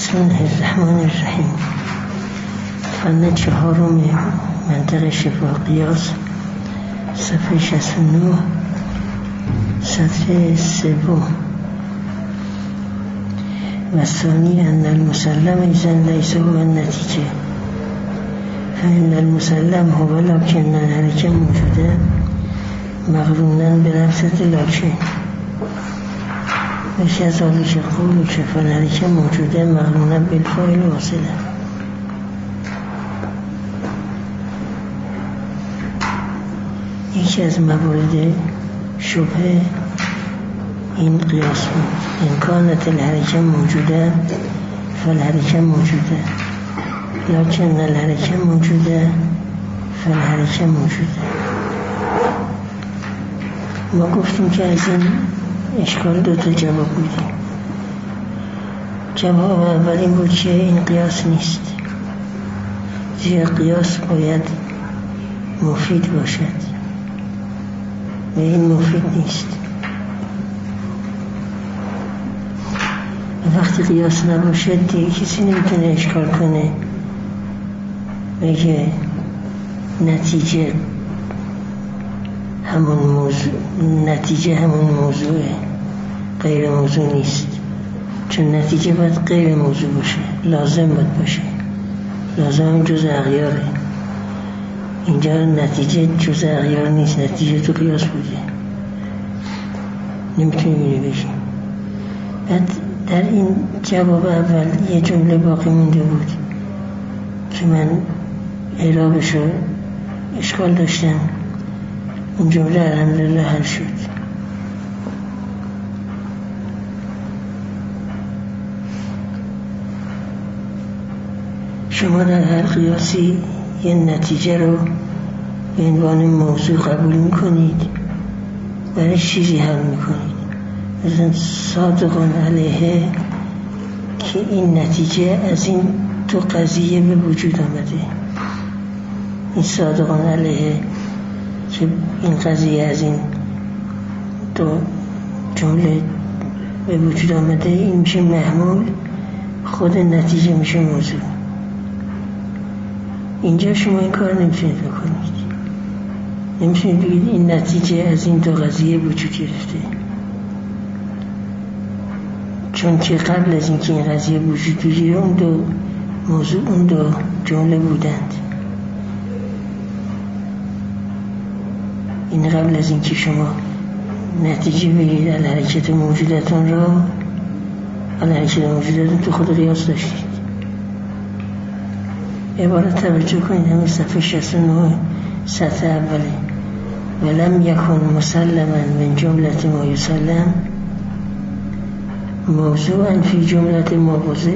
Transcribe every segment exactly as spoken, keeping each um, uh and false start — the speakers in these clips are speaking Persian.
بسم الله الرحمن الرحیم. فن چهارم منطق شفا قیاس، صفحه شصت و نه، سطر سوم. و ثانی ان المسلم ایزن لیس هو النتیجه فان المسلم هو لکن الحرکه موجوده مقرونا بلفظة لکن میشه از آلیش قول که فالحرکه موجوده مقرونا بالفاعل واصله. یکی از موارد شبه این قیاس بود. این کانت الحرکه موجوده فالحرکه موجوده لکن الحرکه موجوده فالحرکه موجوده. ما گفتیم که از این اشکال دو تا جواب بودیم. جواب اول این بود که این قیاس نیست، زیرا قیاس باید مفید باشد و این مفید نیست. و وقتی قیاس نباشد دیگه کسی نمیتونه اشکال کنه بگه نتیجه همون موضوع نتیجه همون موضوعه، غیر موضوع نیست. چون نتیجه باید غیر موضوع باشه، لازم باید باشه. لازم هم جز اغیاره. اینجا نتیجه جز اغیار نیست، نتیجه تو قیاس بوده، نمیتونی بینی بشی. بعد در این جواب اول یه جمله باقی مونده بود که من اعرابش رو اشکال داشتم. این جمله الحمدلله حل شد. شما در هر قیاسی یه نتیجه رو به عنوان موضوع قبول میکنید، برای چیزی حل میکنید. مثلا صادقان علیه که این نتیجه از این تو قضیه به وجود آمده. این صادقان علیه که این قضیه از این دو جمله به وجود آمده، این میشه محمول، خود نتیجه میشه موضوع. اینجا شما این کار نمیتونید بکنید. نمیتونید بگید این نتیجه از این دو قضیه وجود گرفته، چون که قبل از اینکه این قضیه وجود بگیره اون دو موضوع اون دو جمله بودند. این قبل از اینکه شما نتیجه بگیرید الحرکت موجودتون را، الحرکت موجودتون تو خود قیاس داشتید. عبارت توجه کنید، همین صفحه شصت و نه سطر اوله. ولم یکن مسلما من جملت ما یسلم موضوعا فی جملت ما وضع.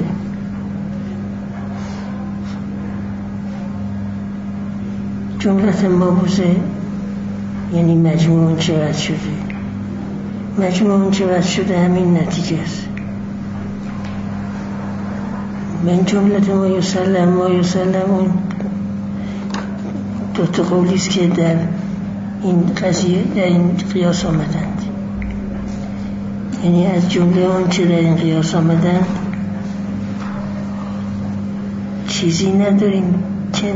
جملت ما وضع یعنی مجموع چه رد شده. مجموع چه رد شده همین نتیجه است. من جملت ما یسلم ما یسلم اون دو تا قولی است که در این قضیه در این قیاس آمدند. یعنی از جمله اون که در این قیاس آمدند چیزی نداریم که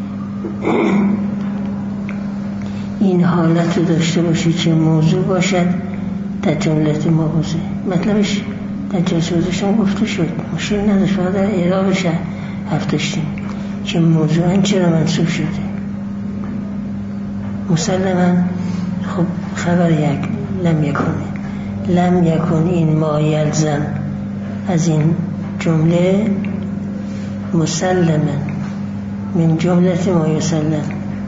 این حالت رو داشته باشی که موضوع باشد در جملت ما بوزه. مطلبش در جلسه گذشته گفته شد، مشکل نداشت، فقط در اعرابش حرف داشتیم که موضوعاً چرا منصوب شده. مسلماً خب خبر یک لم یکونه، لم یکن این ما یلزم از این جمله مسلماً من جملت ما یسلم.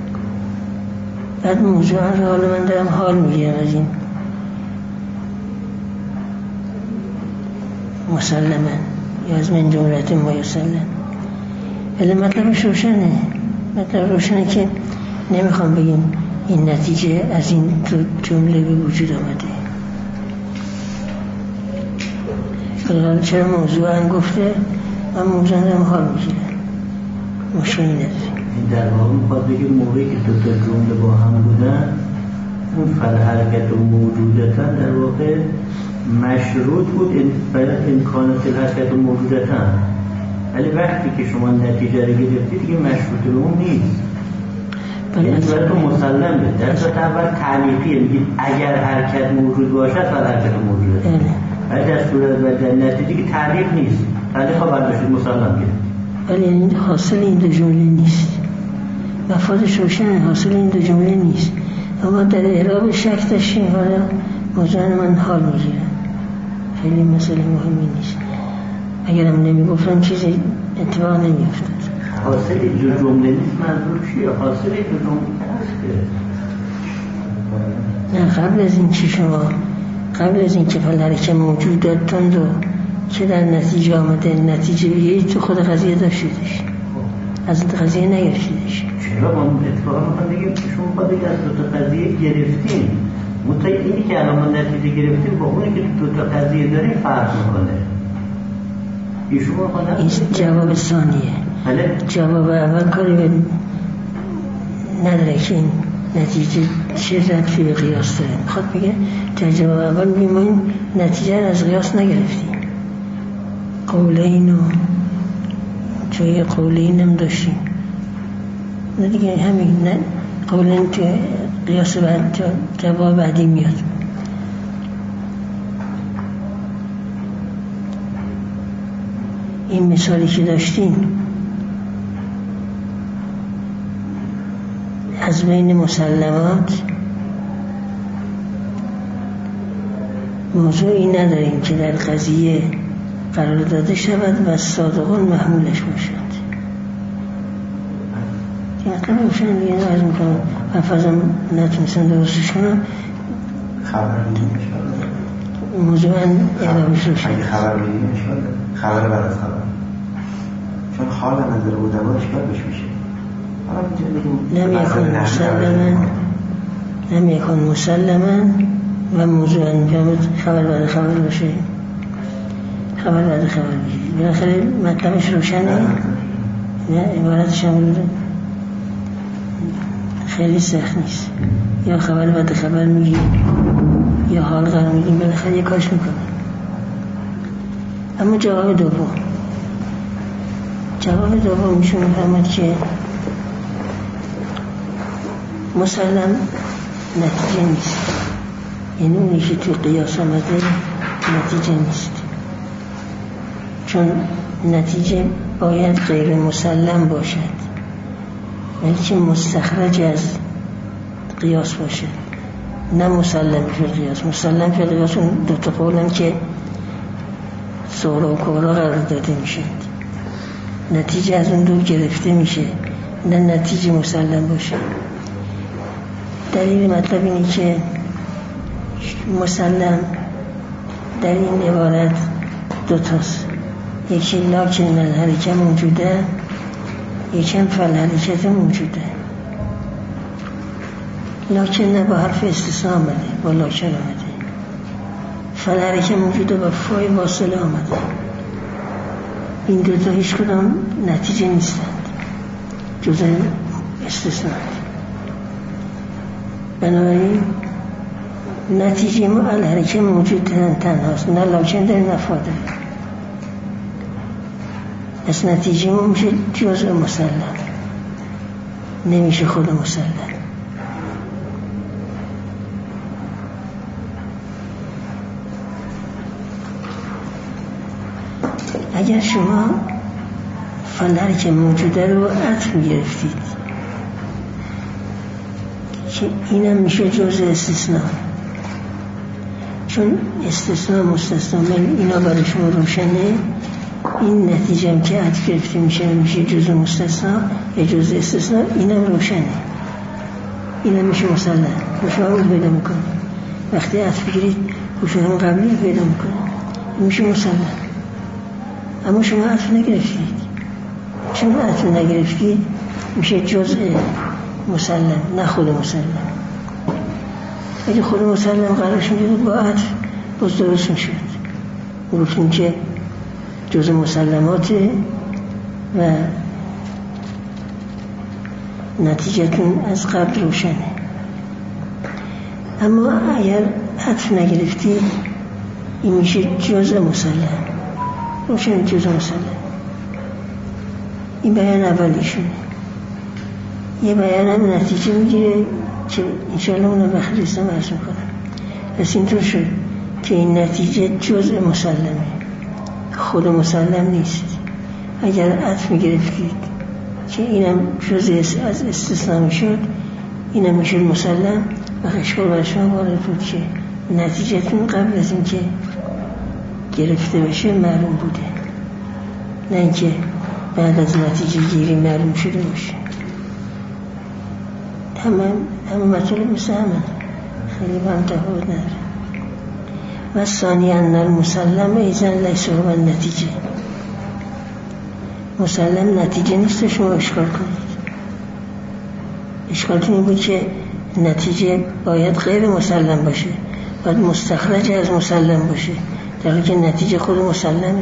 بعد موضوعاً رو حالا من دارم حال میگیرم از این مسلما یا از من جملت ما یسلم. ولی مطلبش روشنه. مطلب روشنه که نمیخوام بگیم این نتیجه از این جمله به وجود آمده. حالا چرا موضوعاً گفته من موضوعاً دارم حال میگیرم، مشکلی نداره. در واقع میخواد بگیم موقعی که دو تا جمله با هم بودن اون فالحرکت و موجودتا در واقع مشروط بود برای امکانات الحرکت و موجودتا ولی وقتی که شما نتیجه رو گرفتید دیگه مشروط به اون نیست. یعنی براتون مسلمه. در صورت اول تعلیقیه، میگید اگر حرکت موجود باشد و حرکت موجوده، ولی در صورت و در نتیجه که تعلیق نیست. تعلیق ها برداشتید مسلم گرفت، ولی این حاصل این دو جمله نیست. مفادش روشن، حاصل این دو جمله نیست. اما در اعراب شک داشتیم، حالا موضوع من حال میگیرم، خیلی مسئله مهمی نیست. اگرم نمیگفتم چیزی اتفاق نمیافتاد. حاصل دو جمله نیست منظور چیه؟ حاصل دو جمله هست که نه، قبل از این چی شما قبل از این که فلحرکه موجود دادتان رو که در نتیجه آمده، نتیجه بیایی تو خود قضیه داشتیدش، از این قضیه نگرفتیدش. چرا ما اتفاقا میخوام بگیم که شما باید از دو تا قضیه گرفتیم، منتها اینی که الان ما نتیجه گرفتیم با اونی که دو تا قضیه داریم فرق میکنه. ایشون این جواب ثانیه. بله؟ جواب اول کاری به نداره که این نتیجه چه ربطی به قیاس داره. میخواد بگه در جواب اول میگه ما این نتیجه رو از قیاس نگرفتیم، قولین و جای قولین هم داشتیم، نه دیگه همین نه قولین تو قیاس بعد جواب بعدی میاد. این مثالی که داشتیم از بین مسلمات موضوعی نداریم که در قضیه قرار داده شود و صادقان محمولش باشد. که مطلب روشن دیگه نارز میکنم، حفظم نتونستم درستش کنم. خبر میدیم موضوعا اعلامش روشن. اگه خبر میدیم خبر بعد از خبر، چون حال نظر بودن اشکال بش میشه. لم یکن مسلما لم یکن مسلما و موضوعا میفهمد خبر بعد خبر باشه، خبر بعد خبر باشه. بالاخره مطلبش روشنه، نه عبارتش هم خیلی سخت نیست. یا خبر بعد خبر میگی یا حال قرار میگیم، بالاخره یک کاش میکنه. اما جواب دوم جواب دوم میشون میفهمد که مسلم نتیجه نیست، یعنی اونی که توی قیاس آمده نتیجه نیست، چون نتیجه باید غیر مسلم باشد، ولی که مستخرج از قیاس باشد، نه مسلم فی قیاس. مسلم فی قیاس اون دوتا قولن که صغرا و کبرا قرار داده میشد، نتیجه از اون دو گرفته میشه، نه نتیجه مسلم باشه. دلیل مطلب اینه که مسلم در این عبارت دوتاست، یکی لکن الحرکه موجوده، یکی هم فالحرکت موجوده. لکن با حرف استثناء آمده، با لکن آمده. فالحرکه موجوده با فای واصله آمده. این دوتا هیچ کدام نتیجه نیستند، جز استثناء. بنابراین نتیجه ما الحرکه موجود تنهاست، نه لکن داره نه فا داره. از نتیجه ما میشه جزء مسلم، نمیشه خود مسلم. اگر شما فالحرکه موجوده رو عطف میگرفتید که اینم میشه جزء استثناء، چون استثناء مستثنا اینا برای شما روشنه. این نتیجه هم که عطف گرفته میشه میشه جزء مستثنا یا جزء استثناء، اینم روشنه، اینم میشه مسلم. شما اون پیدا میکنه وقتی عطف بگیرید روشنه قبلی پیدا میکنه، میشه مسلم. اما شما عطف نگرفتید، چون عطف نگرفتید میشه جزء مسلم، نه خود مسلم. اگه خود مسلم قرارش میدید با عطف باز درست میشد، گفتیم که جزء مسلماته و نتیجتون از قبل روشنه. اما اگر عطف نگرفتید این میشه جزء مسلم، روشن جزء مسلم. این بیان اولیشونه. یه بیان هم نتیجه میگیره که انشاءالله اونو بخریستم عرض میکنم. پس اینطور شد که این نتیجه جزء مسلمه، خود مسلم نیست. اگر عطف میگرفتید که اینم جزء از استثناء میشد، اینم میشد مسلم و اشکال بر شما وارد بود که نتیجهتون قبل از این که گرفته بشه معلوم بوده، نه اینکه بعد از نتیجه گیری معلوم شده باشه. همه همه مطالب مثل همه، خیلی با هم تفاوت نداره. و ثانی ان المسلم ایزن لیس هو النتیجه. مسلم نتیجه نیست، شما اشکال کنید. اشکالتون این بود که نتیجه باید غیر مسلم باشه، باید مستخرج از مسلم باشه، در حالی که نتیجه خود مسلمه.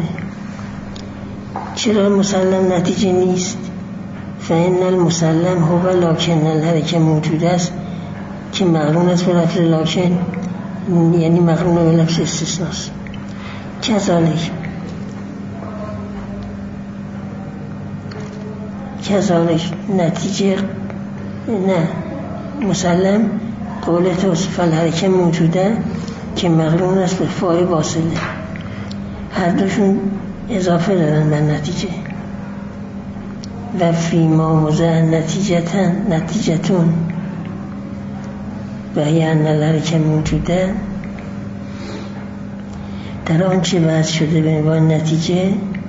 چرا مسلم نتیجه نیست؟ فإن المسلم هو لکن الحرکه موجود است که مقرون است به لفظ لکن، یعنی مقرون به لفظ استثناست. کذالک کذالک نتیجه نه مسلم قول توصف الحرکه موجوده که مقرون است به فای واصله. هر دوشون اضافه دارن به نتیجه. و فیما موضع نتیجتن نتیجتون و یعنی الحرکه موجوده، در آنچه بحث شده به عنوان نتیجه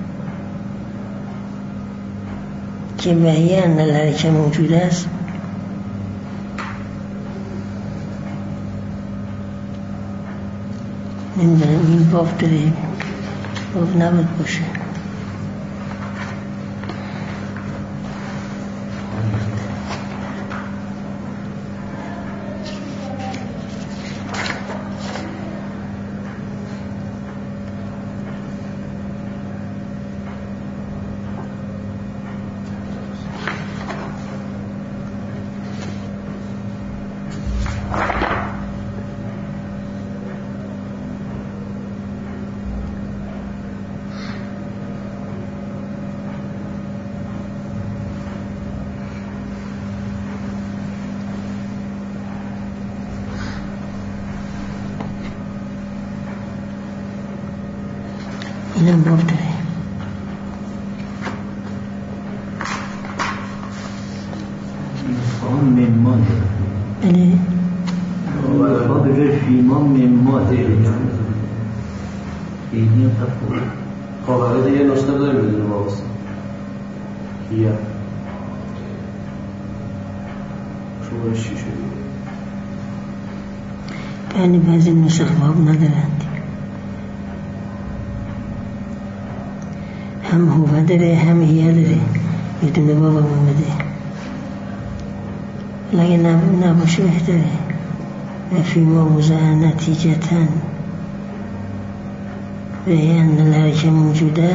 که وحی ان الحرکه موجود است، نمیدونم این باب داره، باب نباید باشه. اینم باب داره. فهم مما بله با به جای فیما مما داره اینی هم تفاوت. قواعد یه نسخه داریم بدون واسه کیا شما چی شد؟ یعنی بعضی نسخه باب ندارند، هم هو داره هم هیه داره، بدون باب هم اومده. لگه نباشه بهتره. و فیما موضع نتیجتن و یعنی الحرکه موجوده،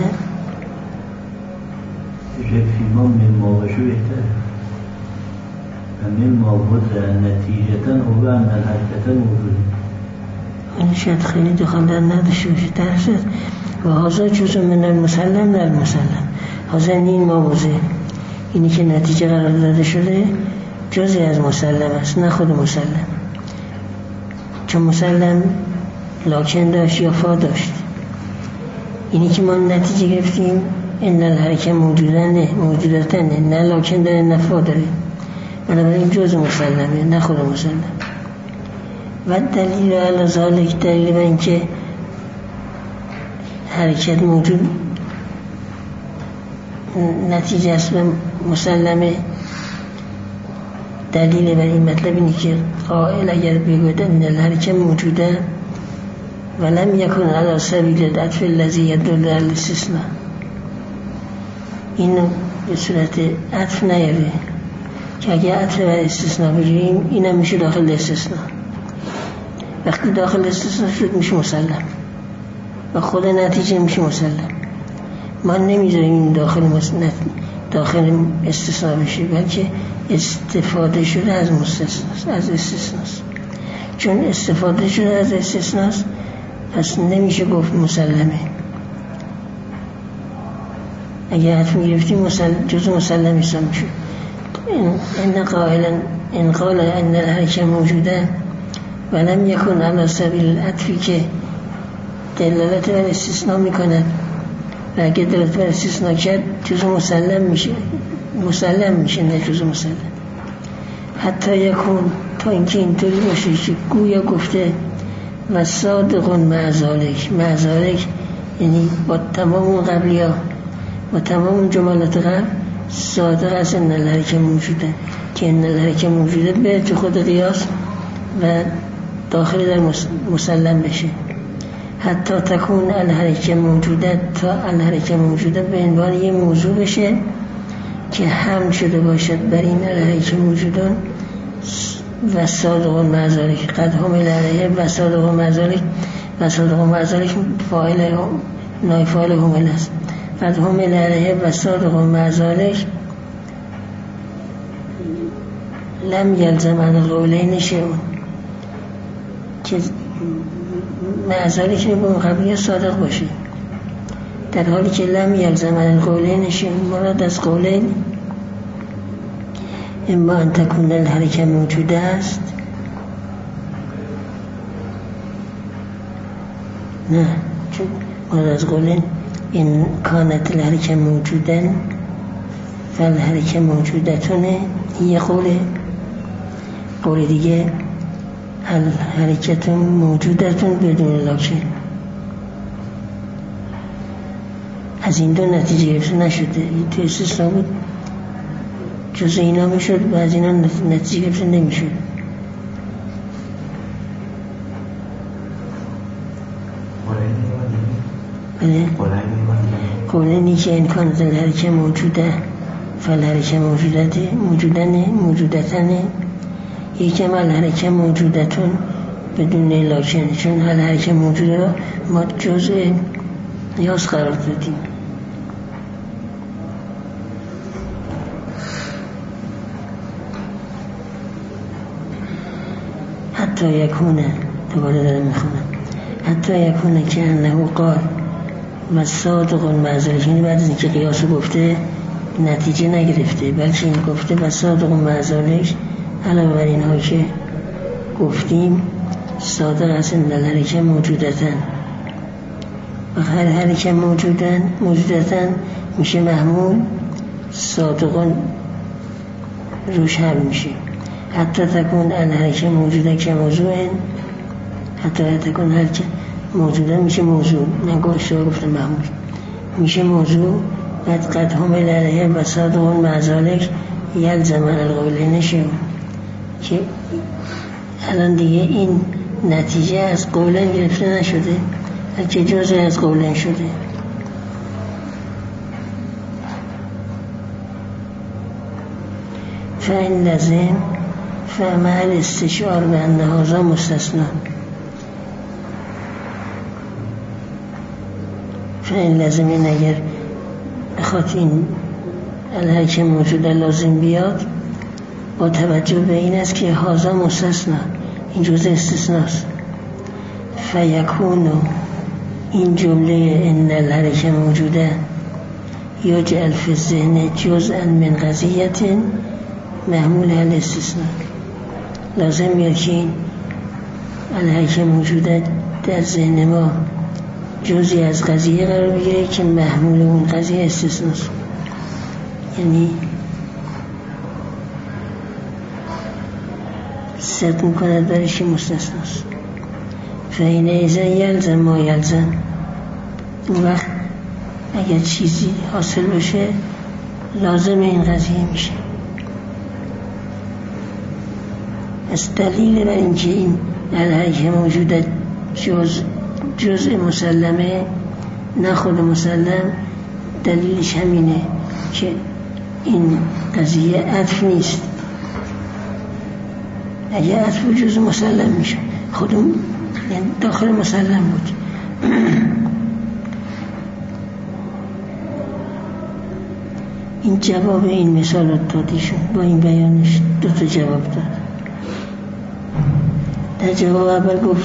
فیما مما باشه بهتره. و مما موضع نتیجتن هو ان الحرکه موجوده. این شاید خیلی دخل در نداشته باشه. درست و هازا جزء من المسلم در مسلم. هازا این موضع، اینی که نتیجه قرار داده شده جزئی از مسلم است، نه خود مسلم. چون مسلم لاکن داشت یا فا داشت. اینی که ما نتیجه گرفتیم ان الحرکه موجودنه موجودتنه، نه لاکن داره نه فا داره، بنابراین جزء مسلمه نه خود مسلم. و دلیل علی ذالک، دلیل به اینکه حرکت موجود نتیجه است و مسلمه، دلیل بر این مطلب اینه که قائل اگر بگوید ان الحرکه موجوده ولم یکن علی سبیل العطف الذی یدل علی الاستثناء، اینو به صورت عطف نیاره که اگر عطف بر استثناء بگیریم اینم میشه داخل استثناء. وقتی داخل استثناء شد میشه مسلم و خود نتیجه میشه مسلم. ما نمیذاریم این داخل داخل استثناء بشه، بلکه استفاده شده از مستثناست، از استثناست. چون استفاده شده از استثناست پس نمیشه گفت مسلمه. اگه عطف میگرفتی مسلم جزء مسلم حساب میشد. ان قائلا ان قال ان الحرکه موجوده ولم یکن علی سبیل العطفی که دلالت بر استثناء میکند و اگه دلالت بر استثناء کرد جزء مسلم میشه، مسلم میشه نه جزء مسلم. حتی یکون تا اینکه اینطوری باشه که گویا گفته و صادقون مع ذالک، مع ذالک یعنی با تمام اون قبلی ها با تمام اون جملات قبل صادق است ان الحرکه موجوده که ان الحرکه موجوده به تو خود قیاس و داخل در مسلم بشه. حتی تکون الحرکه موجوده تا الحرکه موجوده به عنوان یه موضوع بشه که هم شده باشد بر این الحرکه موجودان و صادقون مع ذالک قد هم العلیه و صادقون مع ذالک و صادقون مع ذالک فاعل نای فاعل هم است. قد هم العلیه و صادقون مع ذالک لم یلزم عن القولین شیء که مع ذالک به قبلی صادق باشه، در حالی که لم یلزم عن القولین شیء مراد از قولین اما ان تکون الحرکه موجوده است نه، چون مراد از قولین این کانت الحرکه موجودن فالحرکه موجودتونه یه قوله. قول دیگه الحرکتون موجودتون بدون لاکه. از این دو نتیجه گرفته نشده، تو استثناء بود جز اینا میشد و از اینا نتیجه گرفته نمیشد. بله قولنی که امکان الحرکه موجوده فالحرکه موجودته موجودنه موجودتنه یکم الحرکه موجودتون بدون لاکن، چون الحرکه موجوده را ما جزء قیاس قرار دادیم. حتی یکونه دوباره دارم میخونم حتی یکونه که انه قال و صادقون مع ذالک، یعنی بعد از اینکه قیاس گفته نتیجه نگرفته بلکه این گفته و صادقون مع ذالک علاوه بر اینها که گفتیم صادق است ان الحرکه موجودتن و هر حرکه موجودن موجودتن میشه محمول صادقون روش حل میشه. حتی تکون الحرکه موجوده که موضوع حتی تکون حرکه موجوده میشه موضوع، من گوشتها گفتم محمول میشه موضوع. قد قد هم العلیه و صادقون مع ذالک یلزم القولین شیء که الان دیگه این نتیجه از قولن گرفته نشده بلکه جزء از قولن شده. فإن لازم فعمل استشعار به انه هذا مستثنا. فإن لازم این اگر بخواد این الحرکه موجوده لازم بیاد با توجه به این است که هذا مستثنا این جزء استثناست. فیکون این جمله ان الحرکه موجوده یجعل فی الذهن جزءا من قضیه محمول الاستثناء. لازم میاد که این الحرکه موجوده در ذهن ما جزئی از قضیه قرار بگیره که محمول اون قضیه استثناست، یعنی صدق میکند برش که مستثناست. فین ایزن یلزم ما یلزم، اون وقت اگر چیزی حاصل بشه لازم این قضیه میشه. از دلیل بر اینکه این الحرکه موجوده جز جزء مسلمه نه خود مسلم، دلیلش همینه که این قضیه عطف نیست. اگه عطف جزء مسلم میشه خودم یعنی داخل مسلم بود. این جواب این مثال رو دادیشون با این بیانش دو تا جواب داد. در جواب اول گفت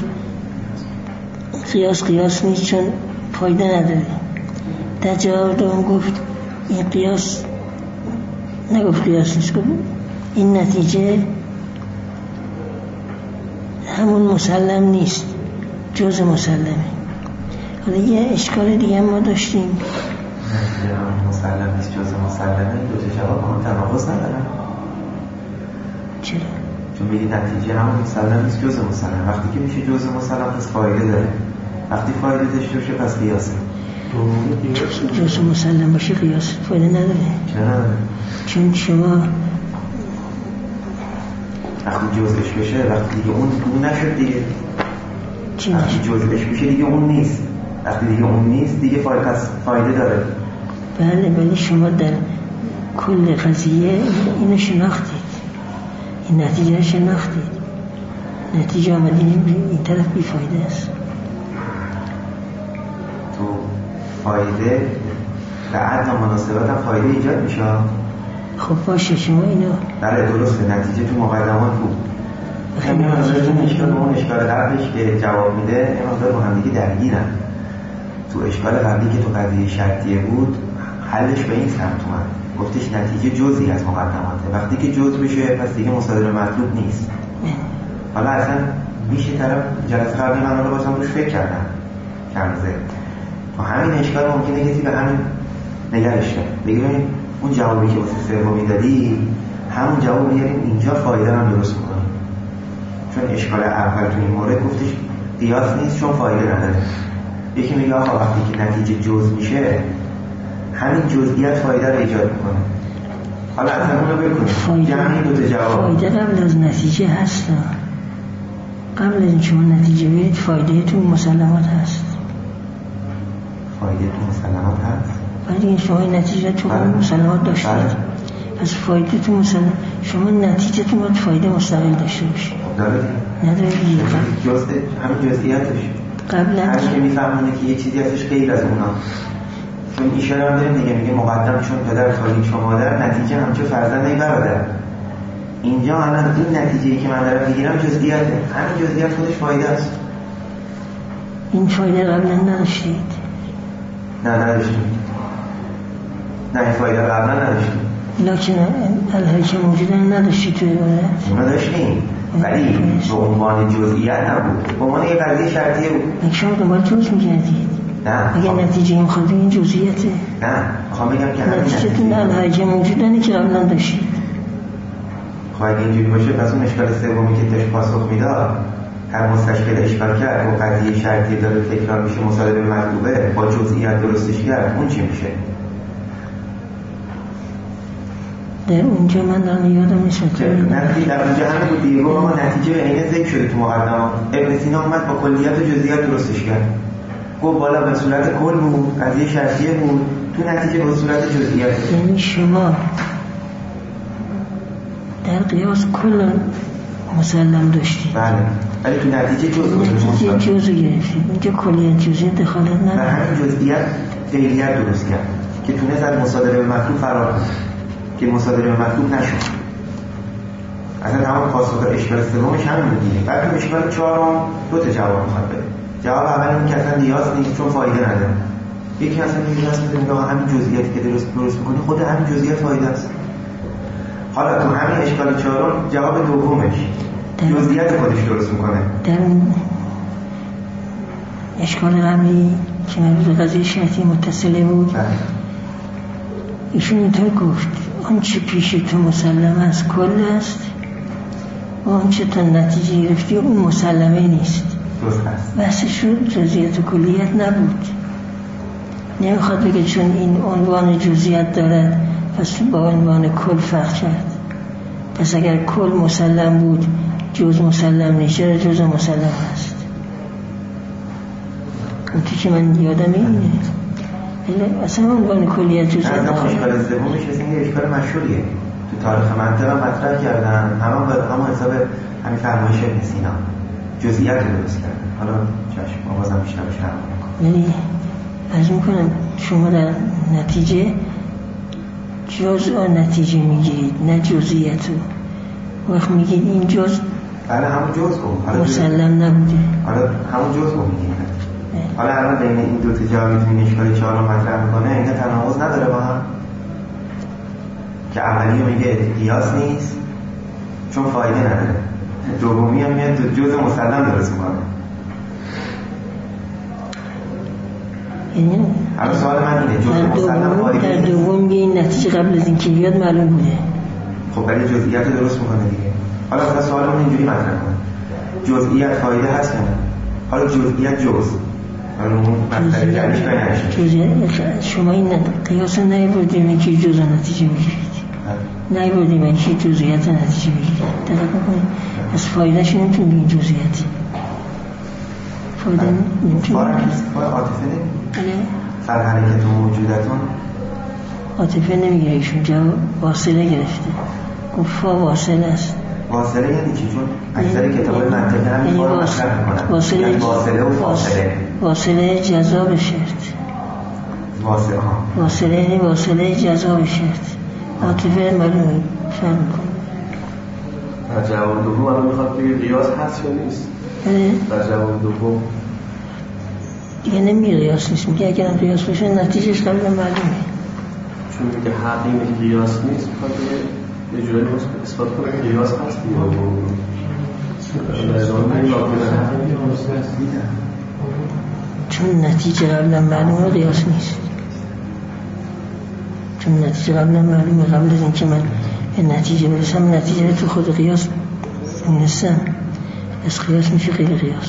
قیاس قیاس نیست چون فایده نداره. در جواب دوم گفت این قیاس نگفت قیاس نیست، این نتیجه همون مسلم نیست، جز مسلمه. حالا یه اشکال دیگه ما داشتیم، نتیجه همون مسلم نیست جز مسلمه. دو تا جواب هم تناقض ندارن. چرا؟ چون میگی نتیجه همون مسلم نیست جز مسلم. وقتی که میشه جز مسلم پس فایده داره، وقتی فایده داشته باشه پس قیاسه. جز مسلم باشه قیاس فایده نداره. چرا نداره؟ چون شما وقتی جزش بشه، وقتی دیگه اون اون نشد دیگه. چی وقتی جزش بشه دیگه اون نیست. وقتی دیگه اون نیست دیگه فایده پس فایده داره. بله، ولی شما در کل قضیه اینو شناختید، این نتیجه رو شناختید. نتیجه آمدین این طرف بی فایده است. تو فایده به عدل و مناسبت هم فایده ایجاد میشه. خب باشه شما اینو بله درسته، نتیجه تو مقدمات بود. همین نظرتون اشکال اون اشکال قبلش که جواب میده این مقدار با هم دیگه درگیرن. تو اشکال قبلی که تو قضیه شرطیه بود حلش به این سمت اومد، گفتش نتیجه جزئی از مقدماته. وقتی که جز بشه پس دیگه مصادره مطلوب نیست. حالا اصلا میشه طرف جلسه قبلی من رو بازم روش فکر کردم کمزه تو همین اشکال ممکنه کسی به همین نگرش کرد بگی ببین اون جوابی که واسه سومی دادی همون جواب بیاریم اینجا فایده هم درست کنیم، چون اشکال اول تو این مورد گفتش قیاس نیست چون فایده نداره. یکی میگه آقا وقتی که نتیجه جز میشه همین جزئیات فایده رو ایجاد میکنه. حالا از همون رو بکنیم جمعی دوتا جواب. فایده قبل از نتیجه هست، قبل از این شما نتیجه بیارید فایده تو مسلمات هست. فایده تو مسلمات هست؟ ولی این شما نتیجه تو مسلمات داشتید، پس فایده تو مسلمات شما نتیجه تو باید فایده مستقل داشته باشید. داره نداره دیگه. جزء همین جزئیاتش قبلا همین که میفهمونه که یه چیزی ازش غیر از اونا، چون ایشان هم داریم دیگه میگه مقدم چون پدر تاریک چون مادر نتیجه همچه فرزند ای برادر. اینجا الان این نتیجه‌ای که من دارم میگیرم جزئیاته، همین جزئیات خودش فایده است. این فایده قبلا نداشتید؟ نه نداشتیم. نه این فایده قبلا نداشتیم. لکن الهی موجودن نداشتید توی عبارت؟ ما داشتیم ولی به عنوان جزئیات نبود، به عنوان یه قضیه شرطیه بود. شما دنبال جز میگردید؟ نه اگه نتیجه میخواد این جزئیاته. نه میخوام بگم که همین نتیجهتون الهی موجودنی که قبلا داشتید. خب اگه اینجوری باشه پس اون اشکال سومی که داشت پاسخ میداد هر مستشکل اشکال کرد و قضیه شرطی داره تکرار میشه مصادره مطلوبه با جزئیات درستش کرد اون چی میشه؟ در اونجا من دارم یادم نیست نتیجه در اونجا همه بود دیگه ما نتیجه اینه ذکر شده تو مقدمات. ابن سینا اومد با کلیات و جزئیات درستش کرد، گفت بالا به صورت کل بود قضیه شرطیه بود، تو نتیجه به صورت جزئیات. یعنی شما در قیاس کل مسلم داشتید. بله ولی تو نتیجه جزء بود. نتیجه جزء گرفتید. اینجا کلیت جزئیات دخالت نداره. و همین جزئیات غیریت درست کرد که تونست از مصادره به مطلوب فرار کنه که مصادره به مطلوب نشد. اصلا همون پاسخ اشکال سومش همین بود دیگه. بعد اشکال چهارم دو تا جواب میخواد بده. جواب اول این که اصلا قیاس نیست چون فایده نداره. یکی اصلا میگه اصلا میگه همین جزئیاتی که درست درست می‌کنی خود همین جزئیات فایده است. حالا تو همین اشکال چهارم جواب دومش جزئیات خودش درست میکنه. در اشکال قبلی که مربوط به قضیه شرطی متصله بود بله. ایشون اینطور گفت آنچه پیش تو مسلم است کل است و آنچه تو نتیجه گرفتی اون مسلمه نیست. درست است. بحثش رو جزئیات و کلیت نبود. نمیخواد بگه چون این عنوان جزئیات دارد پس با عنوان کل فرق کرد. پس اگر کل مسلم بود جز مسلم نیست، چرا جز مسلم هست؟ اون که من یادم اینه اصلا عنوان کلیت جزئیات نه اصلا اشکال سومش این اشکال مشهوریه تو تاریخ منطقه مطرح کردن همون به همون حساب همین فرمایش ابن سینا جزئیات رو درست کردن. حالا چشم ما بازم بیشتر بیشتر میکنم. یعنی عرض میکنم شما در نتیجه جزء نتیجه میگیرید نه جزئیاتو. وقت میگید این جزء بله همون جزء بود مسلم نبوده. حالا همون جزء بود میگید. حالا الان بین این دو تا جواب میتونین اشکال چهارم مطرح میکنه اینا تناقض نداره با هم. که اولی میگه قیاس نیست چون فایده نداره، دومی هم میاد جزء مسلم درست میکنه. یعنی حالا سوال من اینه جزء مسلم فایده در دوم میگه این نتیجه قبل از اینکه بیاد معلوم بوده. خب ولی جزئیات رو درست میکنه دیگه. حالا مثلا سوالمون اینجوری مطرح کنه جزئیات فایده هست که نه؟ حالا جزئیات جز حالا اون مطلب جمعیش نشه. شما این قیاس رو نیبردیم که جزء نتیجه بگیرید، نیبردیم که جزئیات نتیجه بگیرید. دقیق بکنید از فایدهش نمیتونیم بگیم جزئیاتی. فایده نمیتونیم بگیم. فایده عاطفه نمیگیم فر حرکت و موجودتون عاطفه نمیگیره ایشون، جواب واصله گرفته. گفت فا واصله است. واصله یعنی چی؟ چون اکثر کتاب‌های منطقی همین فا رو مطرح می‌کنن. واصله واصله و فاصله. واصله جزا شرط. واصله ها. واصله یعنی واصله جزا شرط. عاطفه معلومه فهم کن. در جواب دوم الان میخواد بگه قیاس هست یا نیست؟ در جواب دوم دیگه نمیگه قیاس نیست، میگه اگر قیاس باشه نتیجهش قبلا معلومه. چون میگه حق اینه که قیاس نیست، میخواد یه جوری اثبات کنه که قیاس هست دیگه. چون نتیجه قبلا معلومه قیاس نیست. چون نتیجه قبلا معلومه، قبل از اینکه من به نتیجه برسم نتیجه رو تو خود قیاس دونستم، از قیاس میشه غیر قیاس.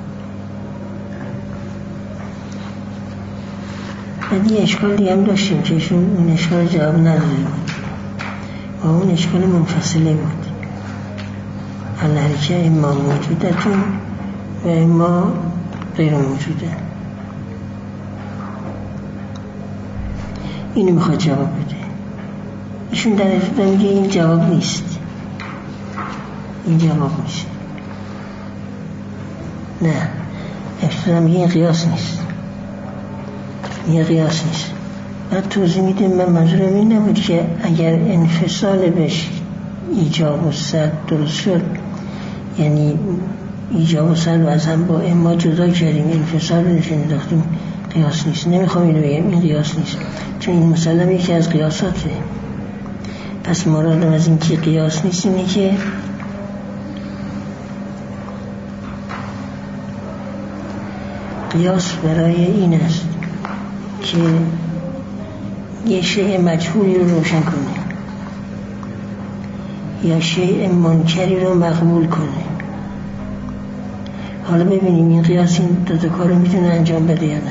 بعد یه اشکال دیگه هم داشتیم که ایشون اون اشکال جواب نداده بود و اون اشکال منفصله بود. الحرکه اما موجودتون و اما غیر موجوده. اینو میخواد جواب بده. ایشون در ابتدا میگه این جواب نیست، این جواب نیست. نه، ابتدا میگه این قیاس نیست، این قیاس نیست. بعد توضیح میده من منظورم این نبود که اگر انفصال بش ایجاب و سلب درست شد، یعنی ایجاب و سلب از هم با اما جدا کردیم، انفصال رو نشون داختیم، قیاس نیست. نمیخوام اینو بگم این قیاس نیست، چون این مسلم یکی از قیاساته. پس مرادم از این که قیاس نیست اینه که قیاس برای این است که یه شیء مجهولی رو روشن کنه یا شیء منکری رو مقبول کنه. حالا ببینیم این قیاس این دو تا کار رو میتونه انجام بده یا نه.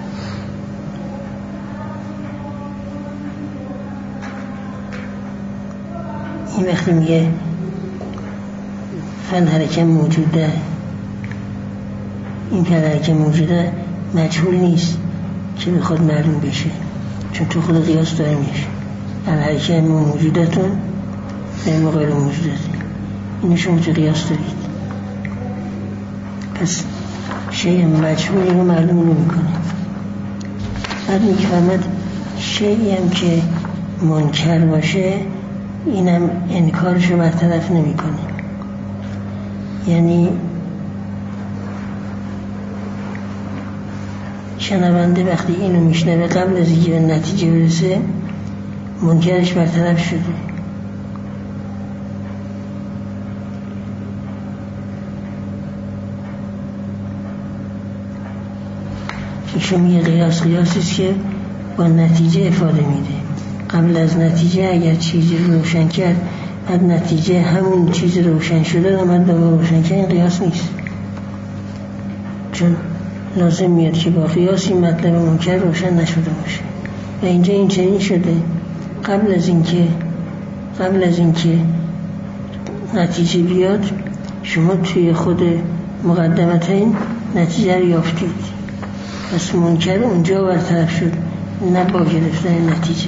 این وقتی میگه فن حرکت موجوده، این فن حرکت موجوده مجهول نیست که بخواد معلوم بشه، چون تو خود قیاس داره میشه فن حرکت موجودتون به غیر موجودتون. اینو شما تو قیاس دارید. پس شیء مجهولی رو معلوم نمیکنه. بعد میگه فرمد شیئی هم که منکر باشه اینم انکارش رو برطرف نمیکنه. یعنی شنونده وقتی اینو میشنوه قبل از اینکه به نتیجه برسه منکرش برطرف شده. ایشون میگه قیاس قیاسیست که با نتیجه افاده میده. قبل از نتیجه اگر چیزی رو روشن کرد بعد نتیجه همون چیز روشن شده رو من دوباره روشن کرد، این قیاس نیست. چون لازم میاد که با قیاس این مطلب منکر روشن نشده باشه و اینجا این چنین شده. قبل از اینکه قبل از اینکه نتیجه بیاد شما توی خود مقدمت این نتیجه رو یافتید، پس منکر اونجا برطرف شد، نه با گرفتن نتیجه.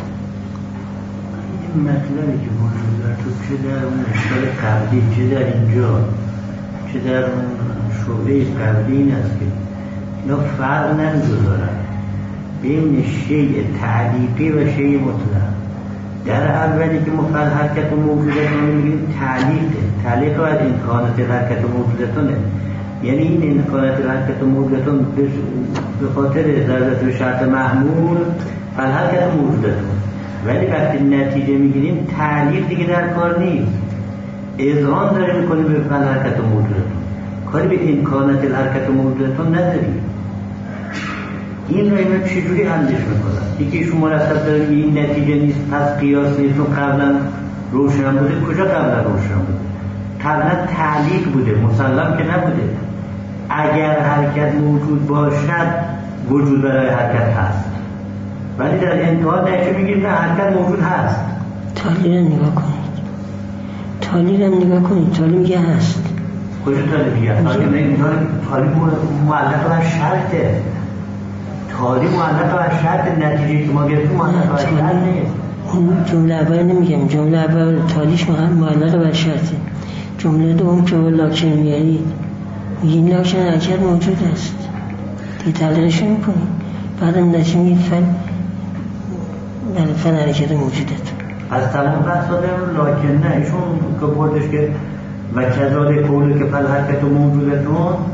این مطلبی که موجود در تو چه در اون اشکال قبلی، چه در اینجا، چه در اون شعبه قبلی این است که اینا فرق نمی‌گذارن بین شیء تعلیقی و شیء مطلق. در اولی که ما فعل حرکت و موجودتون میگیم تعلیقه، تعلیق باید امکانات حرکت و موجودتونه، یعنی این امکانات حرکت و موجودتون به خاطر ضرورت و شرط محمول فعل حرکت و موجودتون. ولی وقتی نتیجه میگیریم تعلیق دیگه در کار نیست، اذعان داره میکنیم به فعل حرکت موجودتون، کاری به امکانات الحرکت موجودتون نداریم. این رو اینا چجوری حلش میکنن؟ یکی شما مرتب داره میگه این نتیجه نیست پس قیاس نیست، چون قبلا روشن بوده. کجا قبلا روشن بوده؟ قبلا تعلیق بوده، مسلم که نبوده. اگر حرکت موجود باشد وجود برای حرکت هست، ولی در انتها نتیجه میگیم نه حرکت موجود هست. تالی رو نگاه کنید، تالی رو نگاه کنید، تالی میگه هست. کجا تالی میگه هست؟ تالی معلق بر شرطه، تالی معلق بر شرط، نتیجه که ما گرفتیم معلق بر شرط نیست. اون جمله اول نمیگم، جمله اول تالیش معلق بر شرطه. جمله دوم که لاکن میارید این لاکن حرکت موجود است دیگه تعلیقش نمی‌کنید، بعدم نتیجه میگید فن بله فن حرکت موجودتون. از تمام بحث دارم لاکن نه، ایشون که بردش که و کذاله قوله که فن حرکت موجودتون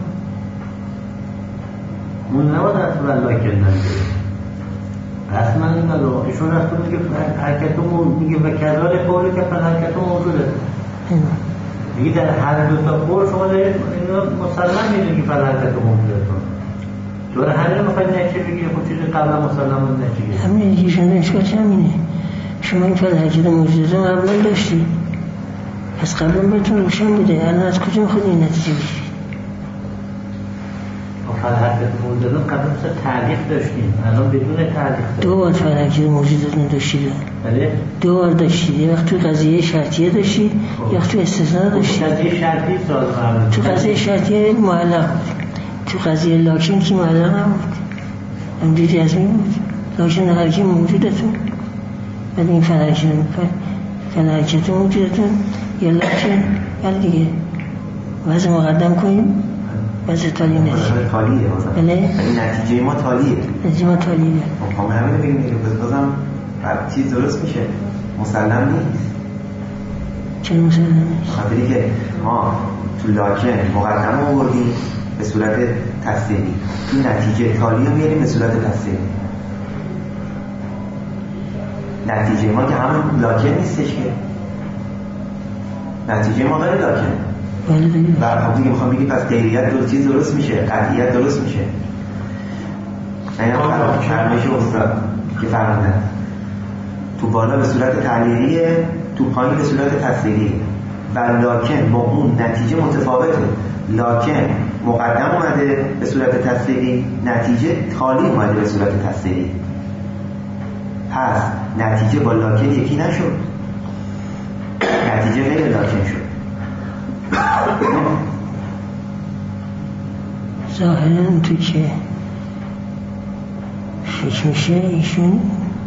اون نباید اصلا لاکن نمیگه، اصلا این نلو ایشون رفتون میگه حرکت میگه و کذاله قوله که فن حرکت موجودتون دیگه در هر دو تا قول شما دارید اینو مسلم میدونی که فن حرکت موجودتون دور همین رو میخواید نتیجه بگیره. خود چیزی قبلا مسلم بود نتیجه همین دیگه شده اشکالش همینه. شما این فن حرکت موجودتون قبلا داشتید، پس قبلا بهتون روشن بوده، الان از کجا میخواید این نتیجه بگیرید؟ فن حرکت موجودتون قبلا مثلا تعلیق داشتیم، الان بدون تعلیق داشتیم. دو بار فن حرکت موجودتون داشتید، بله؟ دو بار داشتید، یه وقت تو قضیه شرطیه داشتید، یه وقت تو استثناء داشتید. قضیه شرطی ساز معلوم تو قضیه شرطیه معلق بود، تو قضیه لاکن که معلق نبود، همجوری جزمی بود. لاکن حرکت موجودتون، بعد این فن حرکت فن حرکت موجودتون یا لاکن یا دیگه وضع مقدم کنیم، وضع تالی نتیجه تالیه بله؟ این نتیجه ما تالیه، نتیجه ما تالیه. خب همه همین بگیم دیگه، بازم چیز درست میشه، مسلم نیست. چرا مسلم نیست؟ خاطری که ما تو لاکن مقدم آوردیم به صورت تصدیقی، تو نتیجه تالی رو میاریم به صورت تصدیقی. نتیجه ما که همون لاکن نیستش که، نتیجه ما غیر لاکن. و خب دیگه میخوام بگی پس غیریت دو چیز درست میشه، قطعیت درست میشه. این هم فرمایش استاد که فرمودن تو بالا به صورت تعلیقیه، تو پایین به صورت تصدیقیه و لاکن با اون نتیجه متفاوته. لاکن مقدم اومده به صورت تصدیقی، نتیجه تالی اومده به صورت تصدیقی. پس نتیجه با لاکن یکی نشد، نتیجه غیر لاکن شد. ظاهرا تو که فکر میشه ایشون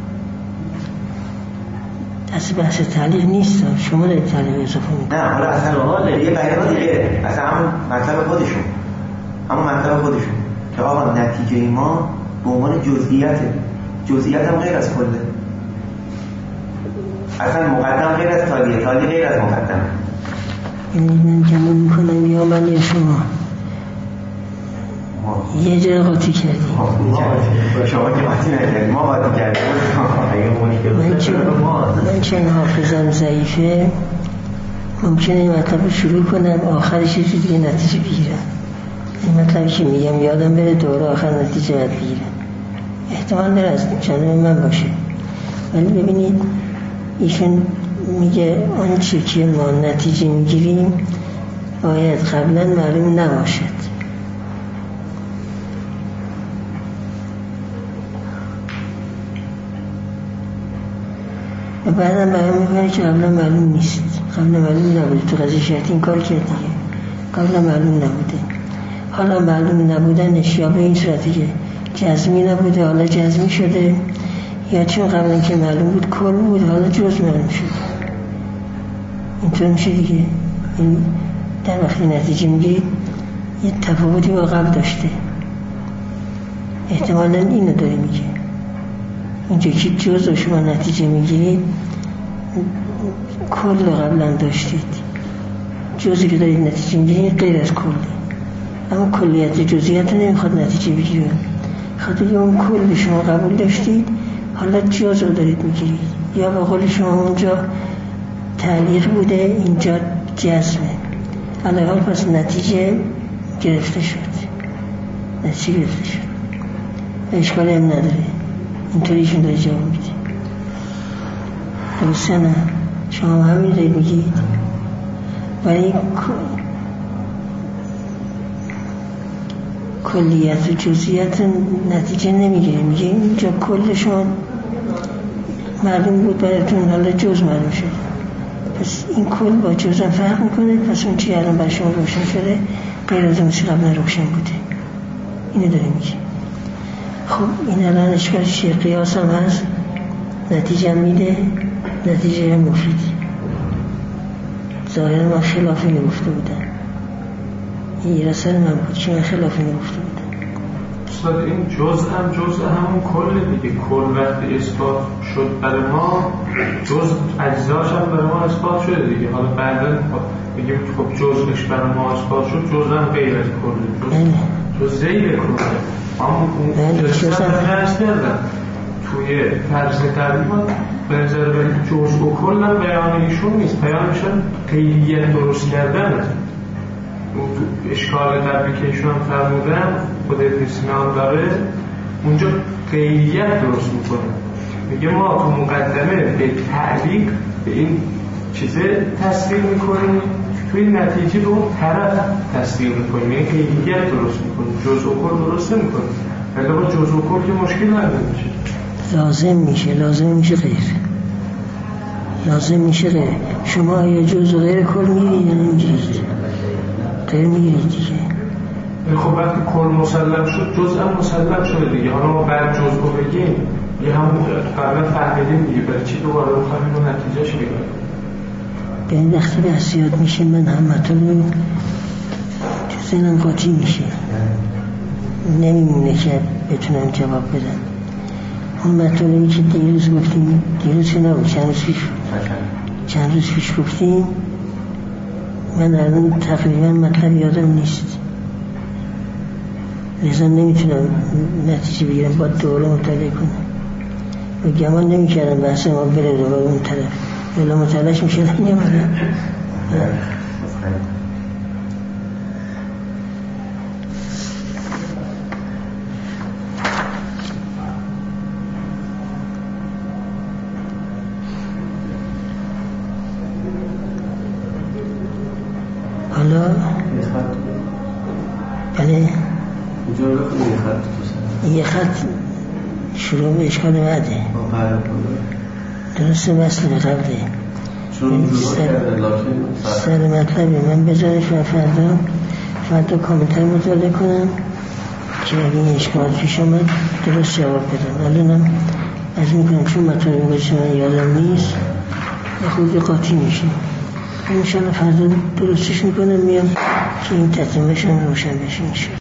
دست بحث تعلیق نیست، شما دارید تعلیق اضافه میکنید. نه حالا اصلا سواله یه بیان دیگه، اصلا همون مطلب خودشون همون مطلب خودشون که آقا نتیجه ما به عنوان جزئیاته، جزئیات هم غیر از کله، اصلا مقدم غیر از تالیه، تالی غیر از مقدمه. من جمع میکنم یا من یا شما یه جا قاطی کردیم. شما که قاطی نکردیم، ما قاطی کردیم. من چون من چون حافظم ضعیفه ممکنه این مطلب شروع کنم آخرش یه چیز دیگه نتیجه بگیرم. این مطلبی که میگم یادم بره دوره آخر نتیجه باید بگیرم، احتمال داره از جانب من باشه. ولی ببینید ایشون میگه آن چی که ما نتیجه میگیریم باید قبلا معلوم نباشد. و بعدم بیان میکنه که قبلا معلوم نیست، قبلا معلوم نبوده. تو قضیه شرطی این کار کرد دیگه، قبلا معلوم نبوده. حالا معلوم نبودنش یا به این صورتی که جزمی نبوده حالا جزمی شده، یا چون قبلا که معلوم بود کل بود حالا جز معلوم شده. اینطور میشه دیگه. این در وقتی نتیجه میگه یه تفاوتی با قبل داشته، احتمالاً اینو داره میگه. اینجا که جز رو شما نتیجه میگیرید کل رو قبلا داشتید، جزی که دارید نتیجه میگیرید غیر از کله، اما کلیت جزئیات رو نمیخواد نتیجه بگیره. خاطر اون کل شما قبول داشتید حالا جز رو دارید میگیرید، یا به قول شما اونجا تعلیق بوده اینجا جزمه، علی حال پس نتیجه گرفته شد، نتیجه گرفته شد، اشکالی هم نداره، اینطوریشون داره جواب میده. درسته نه؟ شما همین دارید میگید ولی کلیت و جزئیات نتیجه نمیگیره. میگه اینجا کل شما معلوم بود براتون، حالا جز معلوم شد، پس این کل با جز هم فرق میکنه، پس اون چی الان بر شما روشن شده غیر از اون چی قبلا روشن بوده. اینو داره میگه. خب این الان اشکالش قیاس هم هست، نتیجه هم میده، نتیجه هم مفید. ظاهر من خلاف اینو گفته بودن، این ایرسال من بود که من خلاف اینو گفته بودن. استاد این جزء هم جزء همون کل دیگه، کل وقتی اثبات شد برای ما، جزء اجزاش هم برای ما اثبات شده دیگه. حالا بعدا بگیم خب جزءش برای ما اثبات شد، جزء هم غیر از کل، جزء جزء زیر کل. اما اون جزء هم فرض کردن توی فرض تقریبا به نظر برای جزء و کل هم بیان ایشون نیست، بیانشون غیریت درست کردن. اشکال قبلی که ایشون هم فرمودن خود ابن سینا داره، اونجا غیریت درست میکنه. میگه ما تو مقدمه به تعلیق به این چیزه تصدیق میکنیم، توی نتیجه به اون طرف تصدیق میکنیم، یعنی غیریت درست میکنیم، جزء و کل درست نمیکنیم. ولی با جزء و کل که مشکل نمیشه، لازم میشه، لازم میشه غیر، لازم میشه غیر. شما یا جزء و غیر کل میگید یا نمیگید؟ غیر میگید دیگه. خب وقتی کل مسلم شد جزء هم مسلم شده دیگه. حالا ما بعد جزء رو بگیم یه همون قبلا فهمیدیم دیگه، برای چی دوباره رو خواهیم رو نتیجهش بگیم؟ به این وقتی بحث یاد میشه من هم مطالب تو ذهنم قاطی میشه، نمیمونه که بتونم جواب بدم. اون مطالبی که دیروز گفتیم، دیروز که نبود چند روز پیش چند روز پیش گفتیم، من الان تقریبا مطلب یادم نیست، لذا نمیتونم نتیجه بگیرم، با دوره مطالعه کنم و گمان نمی کردم بحث ما بره دوباره اون طرف، ولی مطالعهش میشدم نمیدم. حالا بله یه خط شروع به اشکال بعده، درسته مثل قبله سر مطلبی من بذارش و فردا فردا کامنتر مطالعه کنم که اگه این اشکال پیش آمد درست جواب بدم. الانم از میکنم چون مطالبی باشه من یادم نیست و خود قاطی میشه، انشاءالله فردا درستش میکنم میام که این تطمیمش هم روشن بشه.